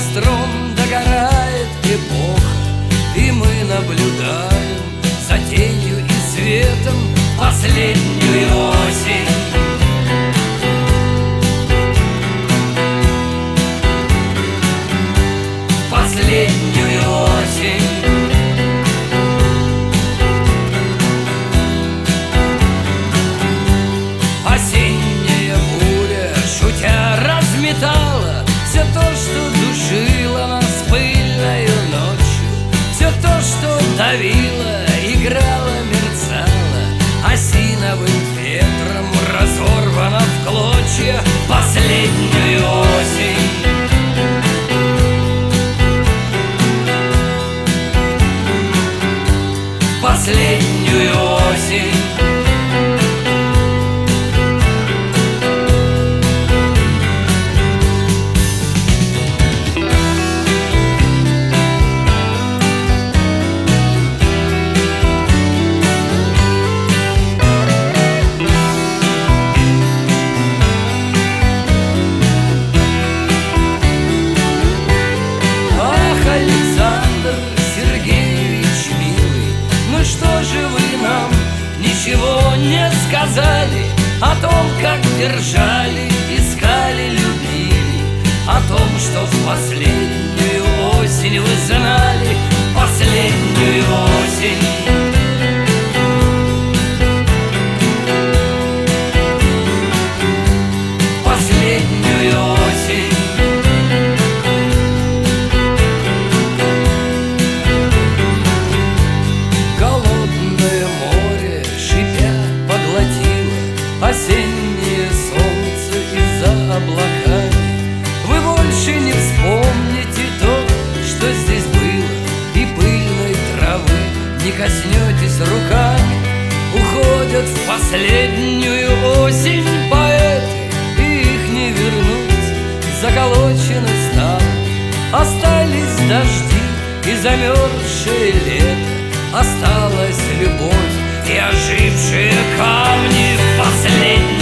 костром догорает эпоха, и мы наблюдаем за тенью и светом последнюю осень. Последнюю осень. Осенняя буря, шутя, разметала все то, что душило нас пыльною ночью, все то, что давило, играло, мерцало, осиновым ветром разорвано в клочья последнюю осень. Последнюю осень. Ах, Александр Сергеевич, милый, ну что же вы нам ничего не сказали о том, как держали, искали, любили, о том, что в последнюю осень вы знали, последнюю осень. Последнюю осень. Голодное море, шипя, поглотило осеннее солнце из-за облаками. Вы больше не вспомните то, что здесь было, и пыльной травы не коснетесь руками. Уходят в последнюю осень поэты, и их не вернуть, заколочены стало. Остались дожди и замерзшее лето, осталась любовь и ожившие камни в последний